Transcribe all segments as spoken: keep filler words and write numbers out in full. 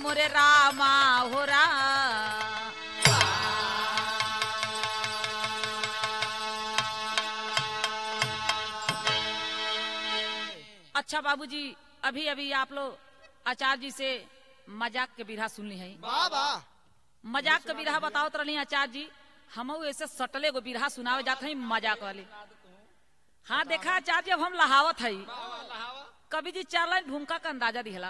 मोरे रामा हो राम। अच्छा बाबूजी, अभी अभी आप लोग आचार्य जी से मजाक के बिरहा सुन ली है। मजाक के बिरहा बताओ तो रही आचार्य जी, हम ऐसे सटले को बिरहा सुनावे जाते हैं मजाक वाले। हाँ देखा आचार्य, अब हम लहावत है। कवि जी चार लाइन भूमिका का अंदाजा दिहला।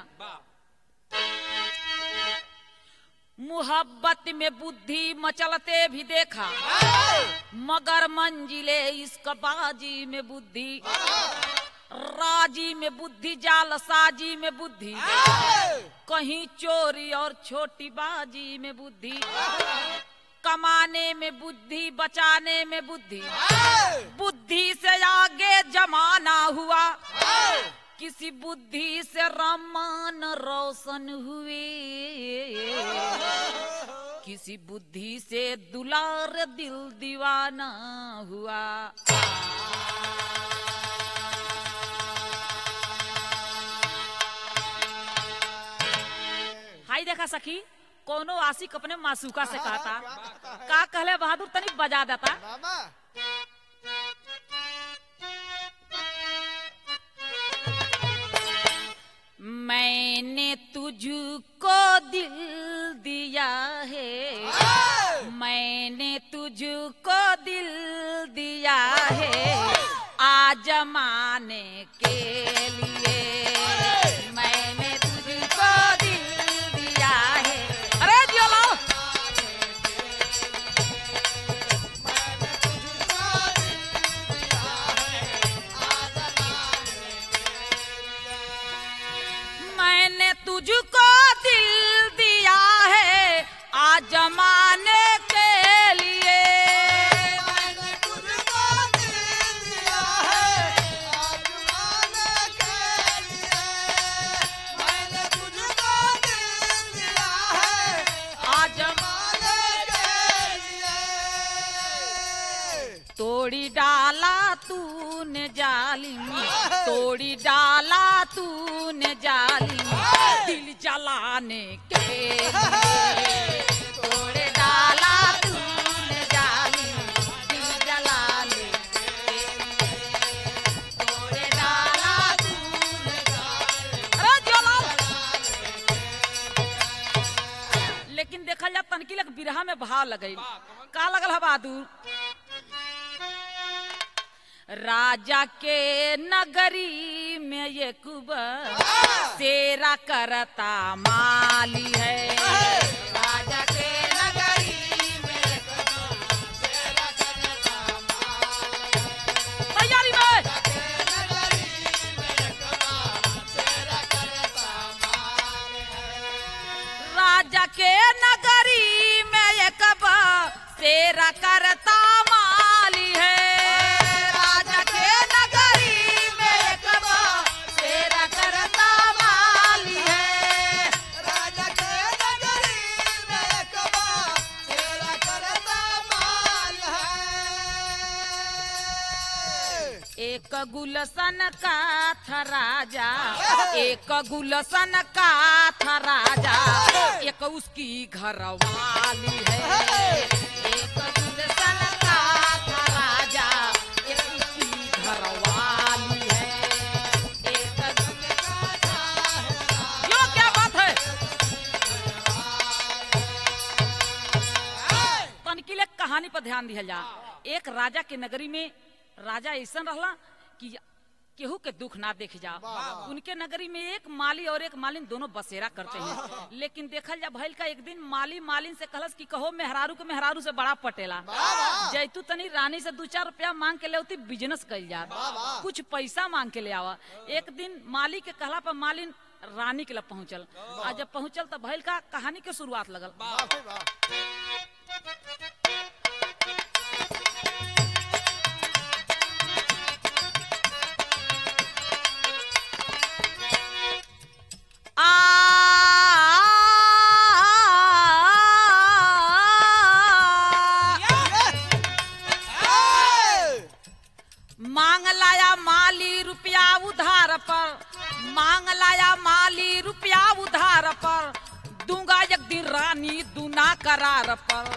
मुहब्बत में बुद्धि मचलते भी देखा, मगर मंजिले इसका बाजी में बुद्धि, राजी में बुद्धि जालसाजी में बुद्धि, कहीं चोरी और छोटी बाजी में बुद्धि, कमाने में बुद्धि बचाने में बुद्धि, बुद्धि से आगे जमाना हुआ, किसी बुद्धि से रमान रोशन हुए, किसी बुद्धि से दुलार दिल दीवाना हुआ। हाय देखा सखी, कोनो आशिक अपने मासूका से कहता का कहले बहादुर तनी बजा देता। मैंने तुझको दिल दिया है, मैंने तुझको दिल दिया है आजमाने के लिए, मैंने तुझको दिल दिया है। अरे जियो लो। मैंने तुझको दिल दिया है आजमाने के लिए, मैंने तुझको दिल दिया है आजमाने के लिए, मैंने तुझको दिल दिया है आजमाने के लिए। तोड़ी डाला तूने जालिम, तोड़ी डाला तूने जालिम दिल जलाने के लिए, तोड़े डाला तूने जालिम दिल जलाने के लिए, तोड़े डाला तूने जालिम। अरे जला। लेकिन देखल जा तनकी लग बिरहा में भाव लगई का लगल है बहादुर। राजा के नगरी में ये कुबर सेरा करता माली है, राजा के नगरी में ये कुबर सेरा करता माली है, तैयारी में नगरी में ये कुबर सेरा करता माली है, राजा के नगरी में ये कुबर सेरा करता माली है, एक गुलशन का था राजा, एक गुलशन का था राजा, एक उसकी घरवाली है, एक गुलशन का था राजा, एक उसकी घरवाली है, एक गुलशन का यो क्या बात है। तनकीले कहानी पर ध्यान दिया जा। एक राजा के नगरी में राजा ऐसा रहला कि केहू के दुख ना देख जा। उनके नगरी में एक माली और एक मालिन दोनों बसेरा करते हैं। लेकिन देखल जा भइल का एक दिन माली मालिन से कहलस कि कहो मेहरारू के मेहरारू से बड़ा पटेला, जैतू तनी रानी से दो चार रुपया मांग के ले उती बिजनेस कइल जा, कुछ पैसा मांग के ले आवा। एक दिन माली के कहला पर मालिन रानी के लिए पहुंचल। आज जब पहुंचल तब भइल का कहानी के शुरुआत लगल। मांग लाया माली रुपया उधार पर, मांग लाया माली रुपया उधार पर, दूंगा एक दिन रानी दूना करार पर।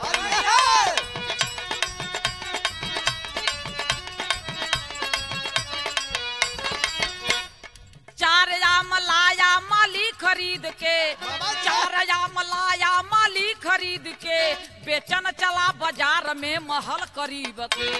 चार आम लाया माली खरीद के, चार आम लाया माली खरीद के, बेचन चला बाजार में महल करीब के।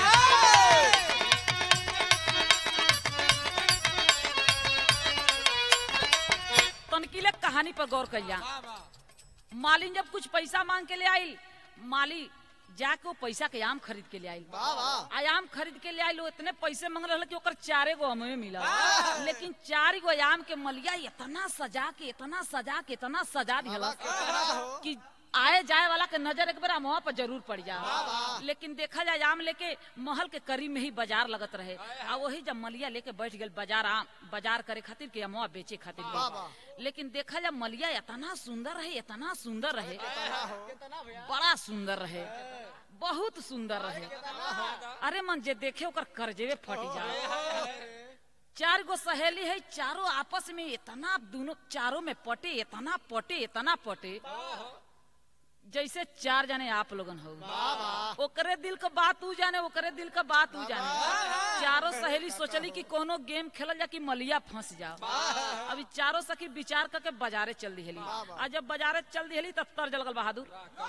तनकीले कहानी पर गौर करिया। मालिन जब कुछ पैसा मांग के ले आई, माली जाके वो पैसा के आम खरीद के ले आई। आम खरीद के ले आई, इतने पैसे मांग रहे कि ओकर चारे गो हमें मिला। लेकिन चार गो आम के मलिया इतना सजा के इतना सजा के इतना सजा दिया कि आए जाए वाला के नजर एक बार वहाँ पर जरूर पड़ जा। लेकिन देखा जाए आम लेके महल के करीब में ही बाजार लगत रहे। आ वही जब मलिया लेके बैठ गए बाजार आम बाजार करे खातिर के अमवा बेचे खातिर गए। लेकिन देखा जाए मलिया इतना सुंदर रहे, इतना सुंदर रहे, बड़ा सुंदर रहे, बहुत सुंदर रहे। अरे मन जे देखे ओकर करजेवे फट जाए। चार गो सहेली है, चारों आपस में इतना दोनों चारों में पटे, इतना पटे, इतना पटे जैसे चार जाने आप लोगन हो। ओकरे दिल का बात ऊ जाने, ओकरे दिल का बात ऊ जाने। चारों सहेली सोचली कि कोनो गेम खेलल जा कि मलिया फंस जाओ। अभी चारों सखी विचार करके बाजारे चल दिहली। आज जब बाजारे चल दिहली तब तर जल गल बहादुर।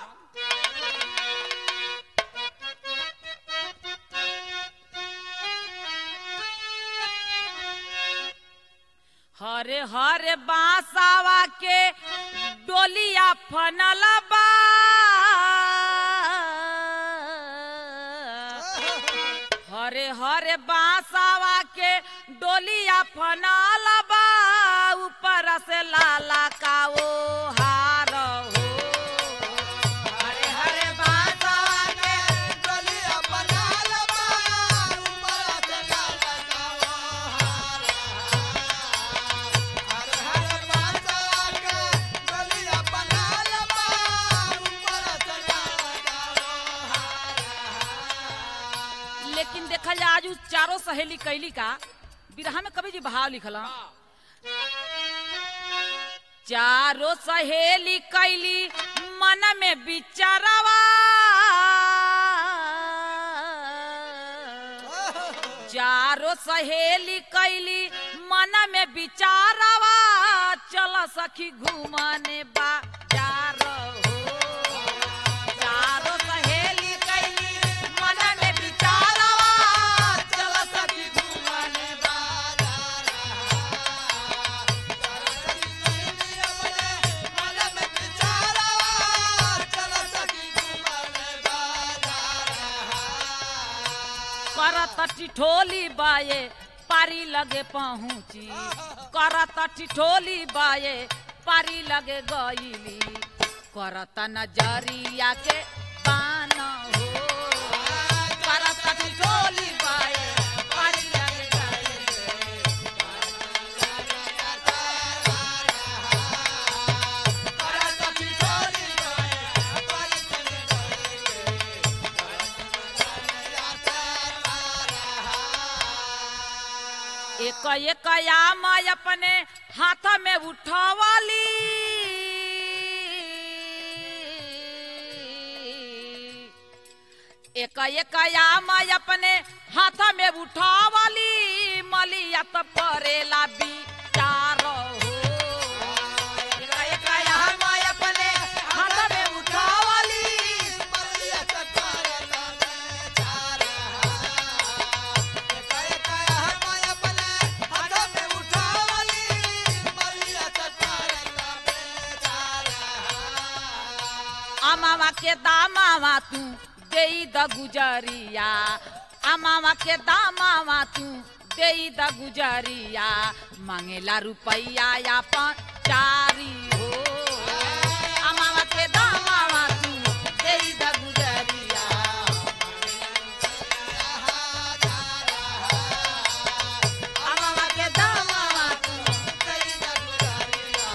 हरे हरे बांसावा के डोलिया फनल बा, हरे हरे बांसावा के डोलिया फनल बा, ऊपर से लाला का वो हार हो। हरे हरे बांसावा के डोलिया फनल बा, ऊपर से लाला का वो हार। हरे हरे बांसावा के डोलिया फनल बा, ऊपर से लाला का वो हार। लेकिन देखा जाए आज उस चारों सहेली कैली का बिरहा में कवि जी भाव लिखला। चारों सहेली कैली मन में विचारवा, चारों सहेली कैली मन में विचारवा, चल सखी घूमने बाजार हो। चारों सहेली कैली मन में विचारवा, चल सखी घूमने बाजार। मन में विचारवा, चल सखी घूमने बाजार। करत टिठोली बाये पारी लगे पहुंची, करत टिठोली बाये पारी लगे गईली, करत नजरिया के बान हो। करत टिठोली बाये पारी लगे गईली, करत टिठोली बाये पारी लगे गईली। एक एक आम अपने हाथ में उठावाली, एक एक आम अपने हाथ में उठावाली, मलिया तो परेला विचार हो। एक एक आम अपने हाथ में उठावाली, मलिया तो परेला विचार। एक एक आम अपने हाथ में उठावाली, मलिया तो परेला विचार। अमावा के दामावा तू देई द गुजरिया, अमावा के दामावा तू देई द गुजरिया, मांगेला रुपैया या पंचारी हो। अमावा के दामावा तू देई द गुजरिया, अमावा के दामावा तू देई द गुजरिया।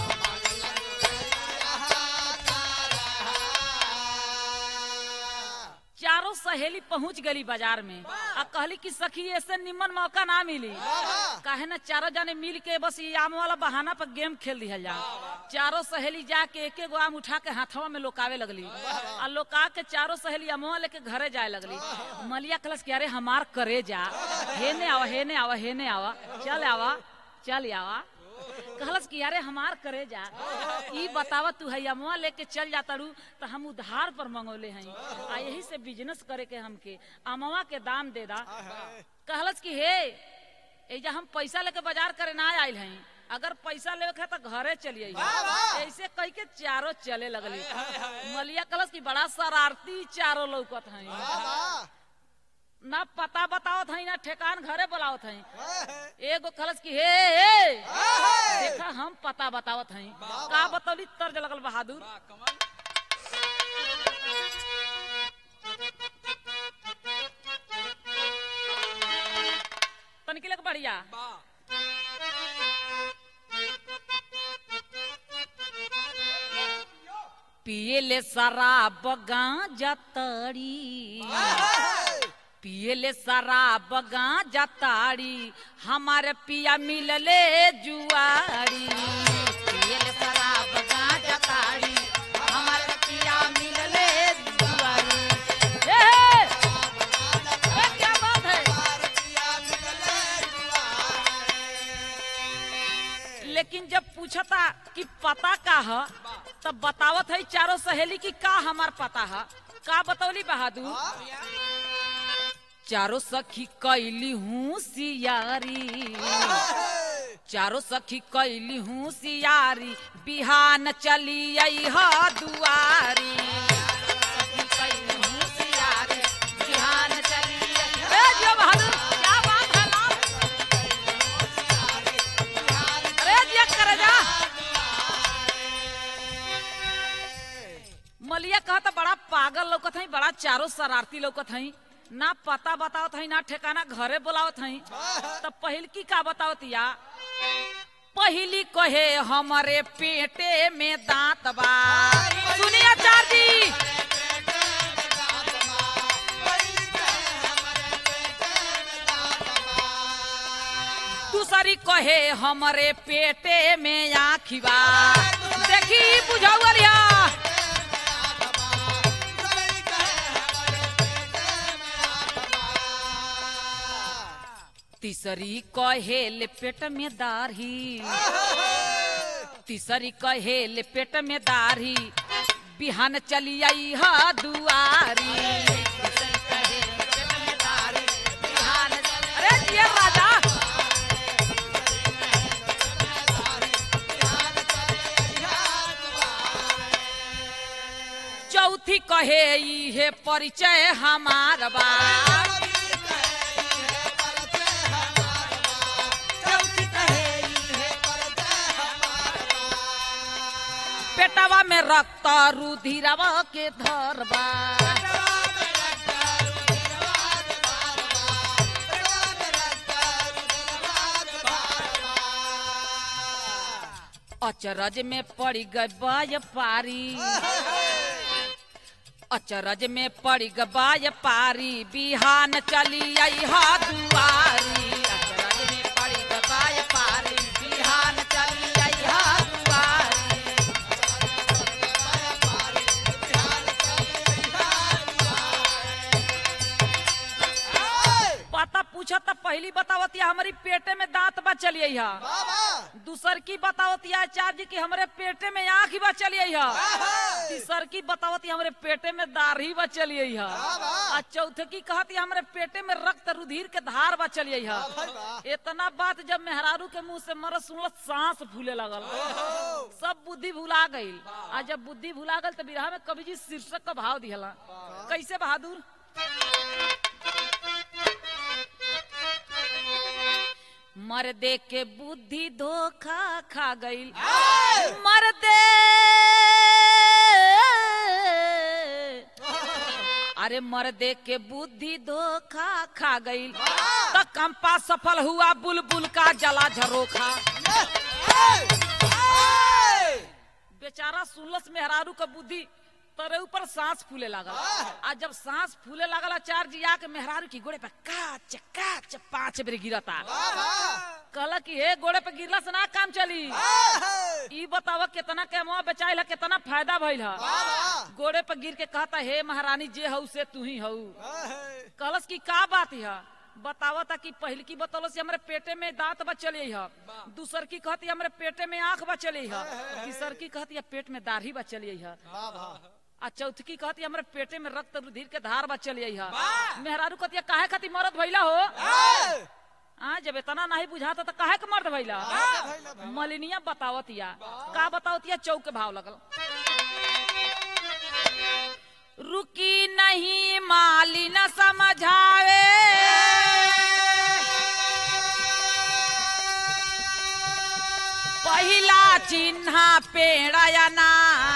चारों सहेली पहुंच गई बाजार में आ कहली कि सखी ऐसे निमन मौका ना मिली, काहे ना चारों जाने मिल के बस ये आम वाला बहाना पर गेम खेल दिया जा। चारों सहेली जाके एक एक आम उठा के हाथवा में लोकावे लगली और लोका के चारों सहेली अमवा लेके घरे जाए लगली। मलिया कलश कि अरे हमार करे जा, हेने आवा हेने आवा हेने आवा, चल आवा चल आवा। कहलस कि अरे हमार करे जा, ई बतावा तू है अमवा लेके चल जाता रू तो हम उधार पर मंगोले हैं आ यही से बिजनेस करे के हमके अमवा के दाम दे दा। कहलस कि हे एजा हम पैसा लेके बाजार करे ना आयल हैं, अगर पैसा लेवे के तो घरे चलिए। ऐसे कह के चारों चले लगली। मलिया कलश की बड़ा शरारती चारों लौकत हैं, ना पता बतावत है ना ठेकान घरे बुलावत है। एगो कलश की हे हे देखा हम पता बतावत हैं, का बतौली तर्ज लगल बहादुर। तनिक लग बढ़िया पिए ले शराब गांजा तड़ी, पिए ले शराब गांजा ताड़ी, हमारे पिया मिलले जुआरी। पिए ले शराब गांजा ताड़ी, हमारे पिया मिलले जुआरी। ए, ए, क्या बात है। लेकिन जब पूछता कि पता का है तब बतावत है चारों सहेली की का हमार पता है। का बतौली बहादुर। चारों सखी कैली हूँ सियारी, चारों सखी कैली हूँ सियारी, बिहान चली आई हा दुआरी। सखी कैली हूँ सियारी, बिहान चली आई। ए जिया बहादुर क्या बात है लाल। अरे जिया कर जा। मलिया कहता बड़ा पागल लौकत है, बड़ा चारों शरारती लौकत है, ना पता बतावत है ना ठिकाना घरे बुलावत है। तब पहिल की का बतावत या पहली कहे हमारे पेटे में दांत बा। सुनिए आचार्य जी। दूसरी कहे हमारे पेटे में आँखी बा। देखी बुझाऊ लिया। तीसरी कहेल पेट में दाढ़ी, तीसरी कहेल पेट में दाढ़ी, बिहान चली आई हा दुआरी। अरे ये राजा चौथी कहे ये परिचय हमार बा। पेटवा में रक्त रुधिरवा के धरबा। अचरज में पड़ी गई बाय पारी, अचरज में पड़ी गई बाय पारी, बिहान चली आई हा दुआरी। अचरज में पड़ी गई बाय पारी, बिहान चली आई हा दुआरी। पता पूछा तब पहली बतावतिया हमारी पेटे में दांत बा चलिए हा। दूसर की बतावतिया आचार्य जी की हमारे पेटे में आँख बा चलिए हा। तीसर की बतावती हमारे पेटे में दाढ़ी बा चलिए हा। और चौथे की कहती हमारे पेटे में रक्त रुधिर के धार बा चलिए हा। इतना बात जब मेहरारू के मुंह से मर सुनल सांस फूले लगल, सब बुद्धि भुला गई। आ जब बुद्धि भुला गल तो बिरहा में कवि जी शीर्षक का भाव दिहला कैसे बहादुर। मर्दे के बुद्धि धोखा खा गई, मर्दे अरे मर्दे के बुद्धि धोखा खा गई, तो कंपा सफल हुआ बुलबुल का जला झरोखा। बेचारा सुनलस मेहरारू का बुद्धि तरे ऊपर सांस फूले लगा। आज जब सांस फूले लगल आचार्य जी आके मेहरारू की गोड़े पे काच काच पांच बेर गिरता। कहला कि हे गोड़े पे गिरला से ना काम चली, ई बतावा कितना केमवा बेचाइल है, कितना फायदा भइल है। गोड़े पर गिर के कहता हे महारानी जे हऊ से तू ही हऊ। कहलस की का बात है, बतावा था कि पहल की बतौलस हमरे पेटे में दांत बचले है, दूसर की कहती हमरे पेटे में आंख बचले है, तीसर की कहती है पेट में दाढ़ी बचले है, आ चौथ की कहती हमरे पेटे में रक्त रुधिर के धार बचले है। मेहरारू कहती काहे खाती मरद भइला हो? आ जब इतना नहीं बुझाता तो काहे के मर्द भइला? मलिनिया बतावतिया का बतावतिया चौक के भाव लगल। रुकी नहीं माली न समझावे, पहिला चिन्हा पेड़यना,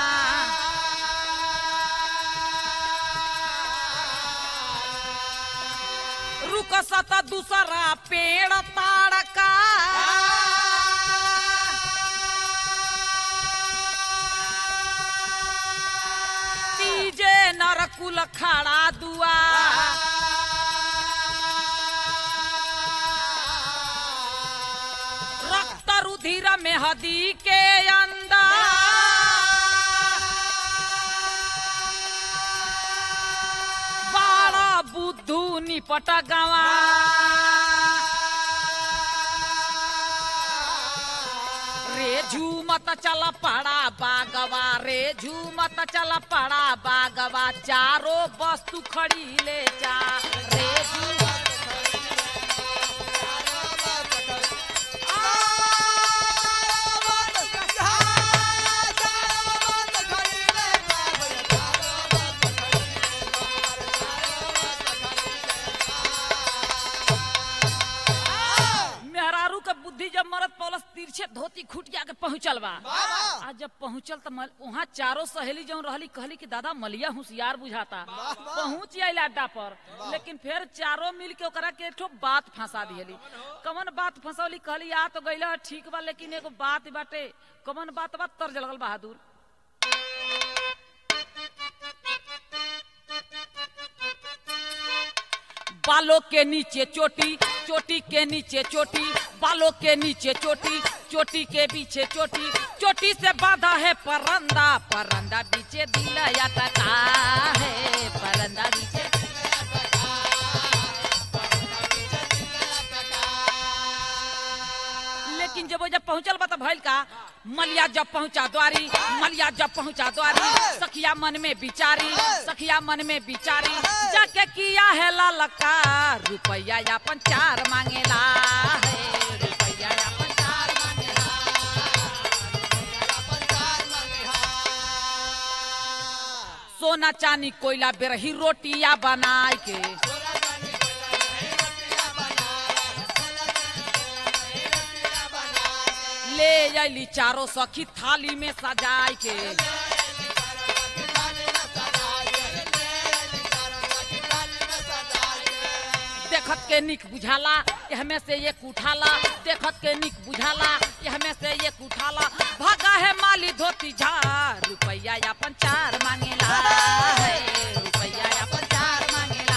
रुकसत दूसरा पेड़ ताड़का, तीजे नरकुल खड़ा दुआ, रक्त रुधिर में हदी के अंदर, बाड़ा बुद्धू निपट गवा, रे झूमत चल पड़ा बागवा, रे झूमत चल पड़ा बागवा, चारों वस्तु खड़ी ले जा, रे जब मरद पौलस तिरछे धोती खुटिया के पहुंचल बा। आज जब पहुंचल तो वहाँ चारों सहेली जो रहली कहली कि दादा मलिया होशियार बुझाता, पहुंच आइल अड्डा पर, लेकिन फिर चारों मिल के ओकरा के एक बात फंसा दिहली। कमन बात फंसौली? कहली आ तो गइला ठीक बा, लेकिन एगो बात बाटे। कमन बात बात तर्ज लगल बहादुर। बालों के नीचे चोटी, चोटी के नीचे चोटी, बालों के नीचे चोटी, चोटी के पीछे चोटी, चोटी से बांधा है परंदा, परंदा पीछे दिलाया टका है, परंदा पीछे लेकिन जब जब पहुंचल बता भइल का, मलिया जब पहुंचा द्वारी, मलिया जब पहुंचा द्वारी, सखिया मन में बिचारी, सखिया मन में बिचारी, जाके किया है ललका, रुपया अपन चार मांगेला है, रुपया अपन चार मांगेला, सोना चांदी कोयला बेरही रोटियां बनाए के, ले आइली चारों सखी थाली में सजाए के, देखत के निक बुझाला यह से एक उठाला, देखत के निक बुझाला यह से एक उठाला, भागा है माली धोती झार, रुपया अपन चार मांगेला है, रुपया अपन चार मांगेला।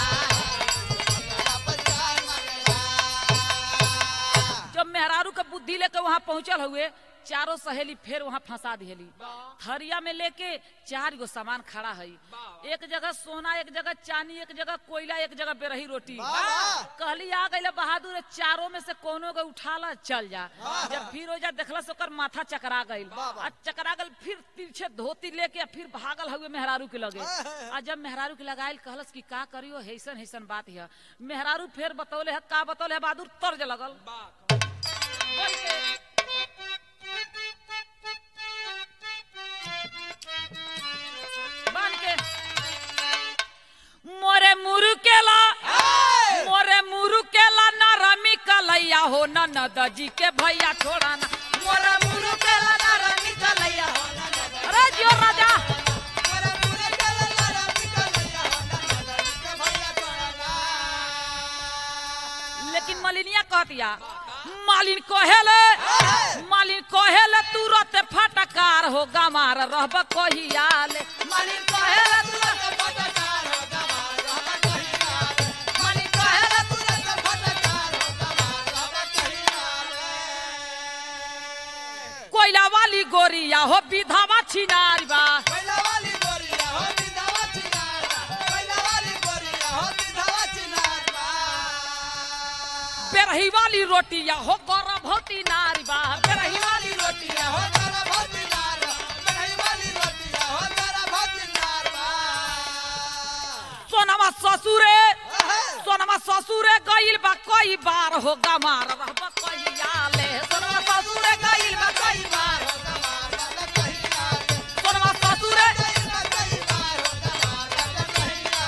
जब मेहरारू के बुद्धि लेके वहाँ पहुंचल हुए, चारों सहेली फिर वहाँ फंसा दिहली। थरिया में लेके चार गो सामान खड़ा है, एक जगह सोना, एक जगह चांदी, एक जगह कोयला, एक जगह बेरही रोटी। कहली आ गई बहादुर, चारों में से कोनो को उठाला चल जा। जब फिर हो जा देखला से ओकर माथा चकरा गई, चकरा गई, फिर पीछे धोती लेके फिर भागल हुए मेहरारू के लगे। आ जब मेहरारू के लगायल कहलस कि का करियो, हैसन हैसन बात है। मेहरारू फिर बतौले है, का बतौले है बहादुर, तर्ज लगल बान के, मोरे मुरुकेला, मोरे मुरुकेला नरमी कलैया हो, ननद जी के भैया छोड़ा ना, मोरे मुरुकेला नरमी कलैया हो, अरे जियो राजा, लेकिन मलिनिया कहतिया, मालिन कहेले, मालिन कहेले तुरंत फटकार हो, गमार रहब कहियाले, मालिन कहेले तुरंत फटकार हो, गमार रहब कहियाले, मालिन कहेले तुरंत फटकार हो, गमार रहब कहियाले। कोयला वाली हो विधवा छिनारी बा कोयला वाली गोरिया हो विधवा छिनार बा कोयला वाली गोरिया हो विधवा छिनार बा बेरही वाली रोटिया हो गर्भवती नारी बा बेरही वाली रोटिया हो तारा भोती नार बा बेरही वाली रोटिया हो तारा भोती नार बा सोनमा ससुरे सोनमा ससुरे गइल बा कई बार हो गमार रहबा कहिया ले सोनमा ससुरे गइल बा कई बार हो गमार वाला कहिया ले सोनमा ससुरे कई बार कई बार हो गमार वाला कहिया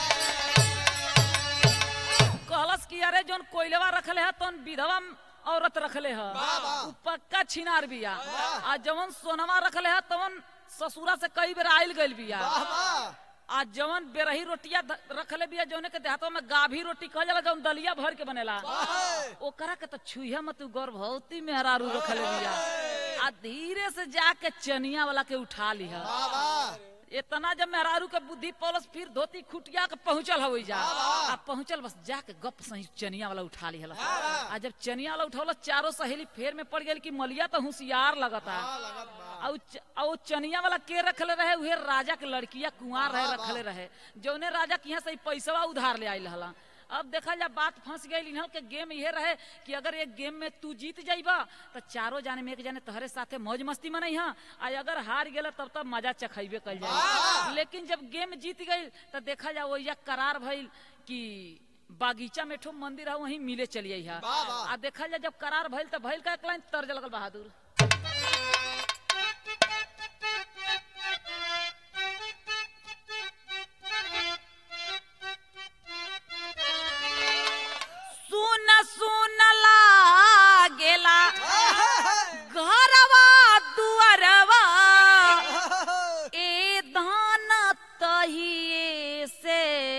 ले कहलस कि अरे जोन कोइलवा रखले है तोन विधवा औरत रखले है उ पक्का छिनार बिया आ जवन सोनमा रखले है तवन ससुरा से कई बेर आइल गइल बिया आ जवन बेरही रोटिया रखले बिया जौने के देहातों में गाभी रोटी कहल जाला जौन दलिया भर के बनेला ओकरा के तो छुइया मत गर्भवती मेहरारू रखले बिया आ धीरे से जाके चनिया वाला के उठा लिहा इतना जब मेहरारू के बुद्धि पलस फिर धोती खुटिया के पहुंचल हो जा आ पहुंचल बस जाके गप सही चनिया वाला उठा लिहल आ जब चनिया वाला उठौल चारों सहेली फेर में पड़ गेल कि मलिया तो होशियार लगता आ चनिया वाला के रखले रहे उहे राजा के लड़किया कुंवार रहे रखले रहे जौने राजा के यहाँ से पैसा उधार ले आइल हला अब देखा जा बात फंस गई इन्हल के गेम ये रहे कि अगर एक गेम में तू जीत जाइबा तो चारों जाने में एक जाने तहरे साथे मौज मस्ती में नहीं है आ अगर हार गेला तब तब मजा चखैबे कल जाए लेकिन जब गेम जीत गई तो देखा जा वही करार भइल कि बागीचा में ठो मंदिर है वहीं मिले चलिए है आ देखा जा जब करार भइल तो भइल का एक लाइन तर्ज लगल बहादुर सुन सुन लागेला घरवा दुआरवा ए धान तहिए से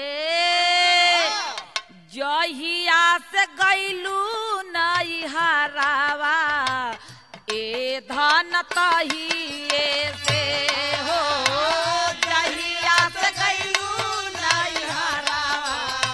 जहिया से गइलू नई हरावा ए धान तहिए से हो जहिया से गइलू नई हरावा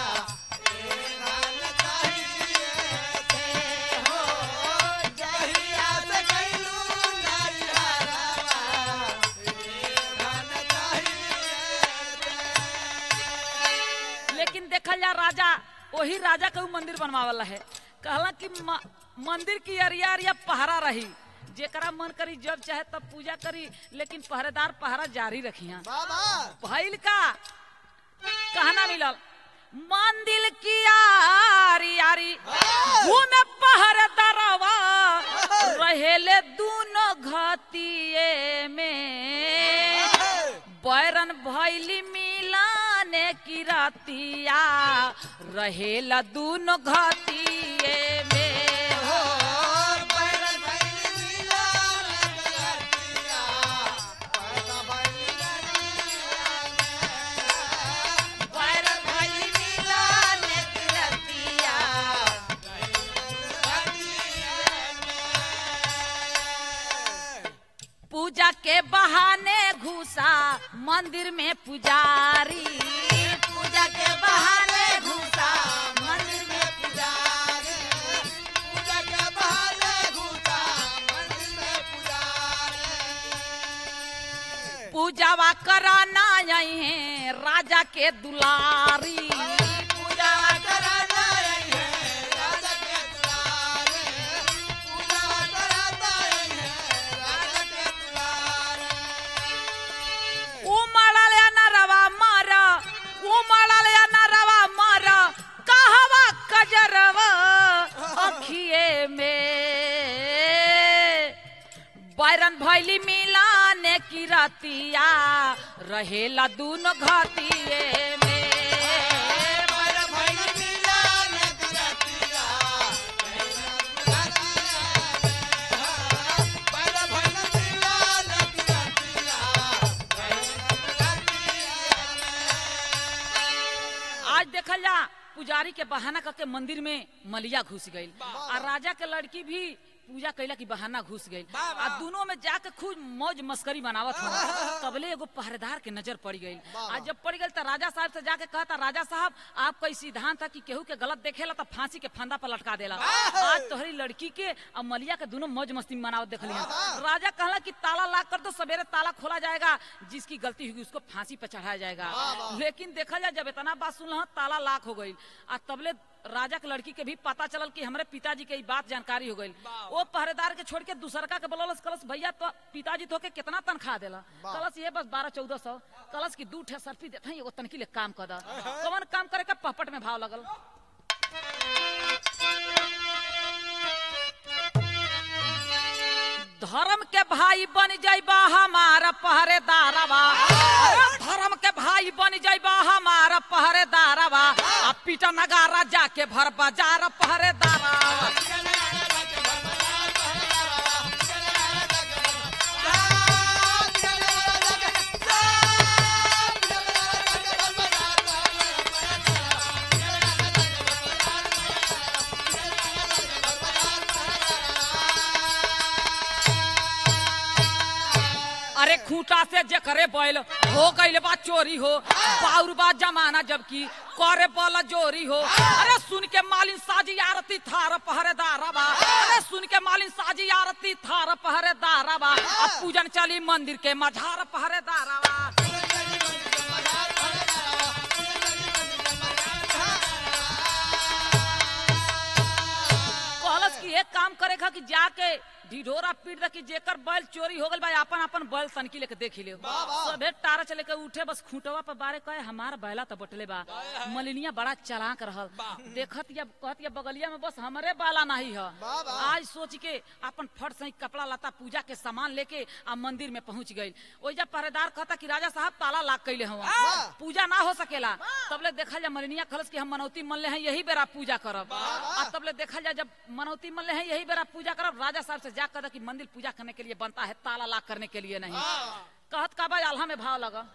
लेकिन देखल जा राजा वही राजा के मंदिर बनवावला है कहला कि मंदिर की अरिया अरिया पहरा रही जेकरा मन करी जब चाहे तब पूजा करी लेकिन पहरेदार पहरा जारी रखिया भइल का कहना मिलल मंदिर की यारी यारी घूमे पहरेदारवा रहेले दोनों घातिए में बैरन भइली मिलाने की रातिया रहेला दोनों घातिए में हो बैरन भइली मिलाने की रातिया पैदा भइली बैरन भइली मिलाने की रातिया पूजा के बहाने घुसा मंदिर में पुजारी पूजा के बहाने घुसा मंदिर में पुजारी पूजा के बहाने घुसा मंदिर में पुजारी पूजावा कराना यही है राजा के दुलारी पूजा कराना यही है राजा के दुलारे पूजा कराना यही है राजा के दुलारे उमड़ल नरवा मारा उमड़ल नरवा मारा कहवा कजरवा अखिए में बैरन भैली मिलाने की रातिया रहेला दोनों घातिए में बैरन भइली मिलाने की रातिया बैरन भइली मिलाने की रातिया आज देखल जा पुजारी के बहाना करके मंदिर में मलिया घुस गई और राजा के लड़की भी पूजा कैला की बहाना घुस गई वाह, वाह। आ दोनों में जाके खूब मौज मस्करी मनावत हो तबले एगो पहरेदार के नजर पड़ गई आ जब पड़ गई तो राजा साहब से जाके कहता राजा साहब आपका ई सिद्धांत था कि केहू के गलत देखेला तो फांसी के फंदा पर लटका देला आज तोहरी लड़की के और मलिया के दोनों मौज मस्ती मनावत देख लिया राजा कहला कि ताला लाक कर दो सवेरे ताला खोला जाएगा जिसकी गलती होगी उसको फांसी पे चढ़ाया जाएगा लेकिन देखा जाए जब इतना बात सुन ताला लाक हो गई आ तबले राजा के लड़की के भी पता चलल कि हमारे पिताजी के बात जानकारी हो गई वो पहरेदार के छोड़ के दूसरका के बोलस कलस भैया तो पिताजी तो के कितना तनख्वाह देला कलस ये बस बारह चौदह सौ कलस की दू ठे सर्फी देते हैं एगो तनकी ले काम कर दा कौन काम करे का पहपट में भाव लगल धर्म के भाई बन जाइबा हमारा पहरेदारवा धर्म के भाई बन जाइबा हमारा पहरेदारवा अब पीटा नगारा जाके भर बाजार पहरेदारवा अरे खूंटा से जे करे बैल हो गई बा चोरी हो बाउर बा जमाना जबकि करे बल जोरी हो अरे सुन के मालिन साजी आरती थार पहरेदारवा अरे सुन के मालिन साजी आरती थार पहरेदारवा अब पूजन चली मंदिर के मझार पहरेदारवा कहलस कि एक काम करे खा कि जाके ढिढोरा पीट दा कि जेकर बैल चोरी हो गल बा अपन अपन बैल तनकी लेके देख ले सबे टारा चले के उठे बस खूंटवा पर बारे कहे हमार बैला तो बटले बा मलिनिया बड़ा चालाक रहल देखत या कहत या बगलिया में बस हमरे बाला नहीं है आज सोच के अपन फट सही कपड़ा लता पूजा के सामान लेके आ मंदिर में पहुंच गई ओइ जब पहरेदार कहता कि राजा साहब ताला लाक कैले हवा पूजा ना हो सकेला तबले देखा जा मलिनिया खलस कि हम मनौती मन ले हैं यही बेरा पूजा करब आ तबले देखा जा जब मनौती मन ले हैं यही बेरा पूजा करब राजा साहब से जा कहता कि मंदिर पूजा करने के लिए बनता है ताला लाक करने के लिए नहीं कहत का भाई आल्हा में भाव लगा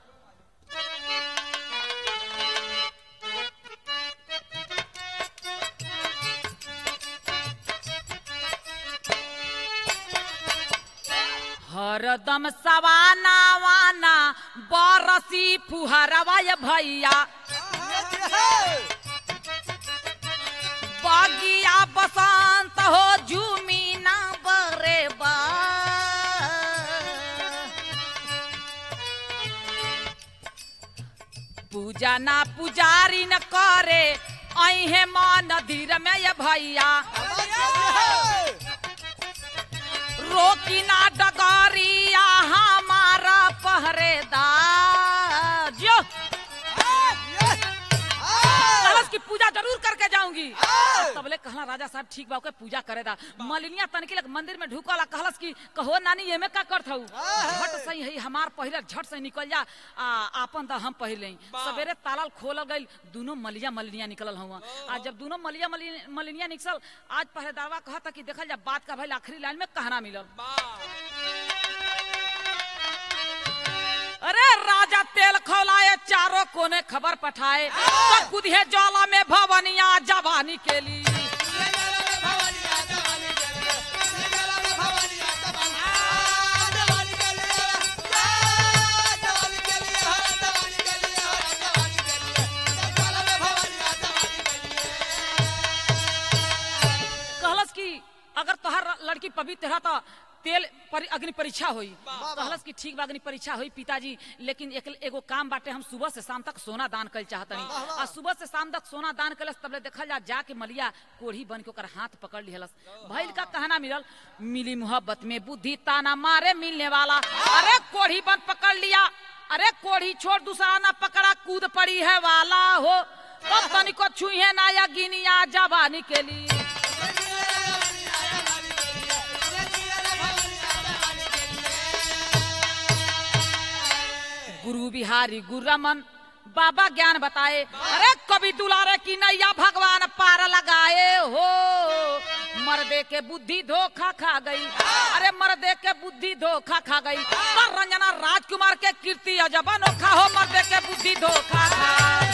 हरदम सवाना वाना बरसी फुहरवा भैया बगिया बसंत हो झूमीना बरे बा पूजा ना पुजारी न करे अहे मान धीर में ये भैया रोकी ना डगरिया हमारा पहरेदार जो की पूजा जरूर करके जाऊंगी तबले कहला राजा साहब ठीक बा ओके पूजा करेदा मलिनिया तनकी लग मंदिर में ढुकला कहलस की कहो नानी एमे का करत हऊ झट सही है हमार पहिरे झट से निकल जा आ आपन द हम पहिरले सवेरे तालाल खोल गइल दोनों मलिया मलिनिया निकलल हुआ आज जब दोनों मलिया मलिनिया निकल आज पहरेदारवा कहता कि देखल जा बात का भाई आखिरी लाइन में कहना मिलल अरे राजा तेल खौलाए चारों कोने खबर पठाए कुदिए ज्वाला में भवनिया जवानी के लिए कहलस की अगर तोहर लड़की पवित्र है तो तेल पर अग्नि परीक्षा हुई कहलस की ठीक बा अग्नि परीक्षा हुई पिताजी लेकिन एक एगो काम बाटे हम सुबह से शाम तक सोना दान कर चाहतनी आ सुबह से शाम तक सोना दान कलस तबले देखल जा जाके मलिया कोढ़ी बन के ओकर हाथ पकड़ लिहलस भइल का कहना मिलल मिली मोहब्बत में बुद्धि ताना मारे मिलने वाला अरे कोढ़ी बन पकड़ लिया अरे कोढ़ी छोड़ दूसरा ना पकड़ा कूद पड़ी है वाला हो तब तनिको छुई ना या गिनिया जवानी के लिए गुरु बिहारी गुरु रमन बाबा ज्ञान बताए अरे कभी दुलारे की नैया भगवान पार लगाए हो मर्दे के बुद्धि धोखा खा गई अरे मर्दे के बुद्धि धोखा खा गई रंजना राजकुमार के कीर्ति अजब अनोखा हो मर्दे के बुद्धि धोखा खा